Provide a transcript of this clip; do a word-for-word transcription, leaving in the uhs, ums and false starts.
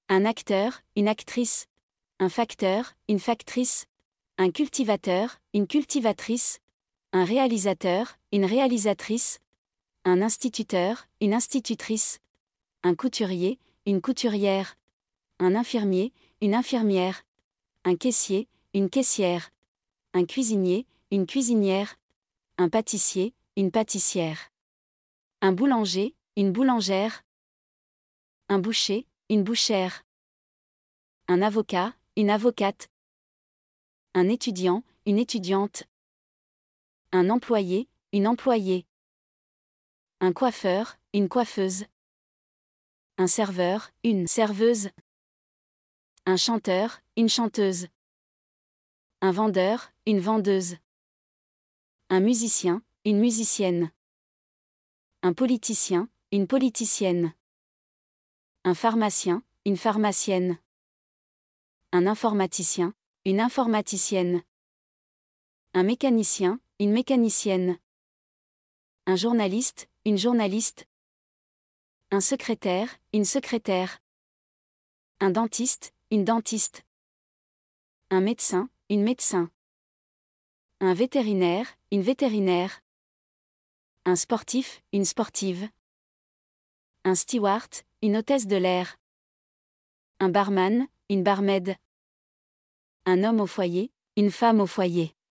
Un acteur, une actrice. Un facteur, une factrice. Un cultivateur, une cultivatrice. Un réalisateur, une réalisatrice. Un instituteur, une institutrice. Un couturier, une couturière. Un infirmier, une infirmière. Un caissier, une caissière. Un cuisinier, une cuisinière. Un pâtissier, une pâtissière. Un boulanger, une boulangère. Un boucher, une bouchère. Un avocat, une avocate. Un étudiant, une étudiante. Un employé, une employée. Un coiffeur, une coiffeuse. Un serveur, une serveuse. Un chanteur, une chanteuse. Un vendeur, une vendeuse. Un musicien, une musicienne. Un politicien, une politicienne. Un pharmacien, une pharmacienne. Un informaticien, une informaticienne. Un mécanicien, une mécanicienne. Un journaliste, une journaliste. Un secrétaire, une secrétaire. Un dentiste, une dentiste. Un médecin, une médecin. Un vétérinaire, une vétérinaire. Un sportif, une sportive. Un steward, une hôtesse de l'air. Un barman, une barmaid. Un homme au foyer, une femme au foyer.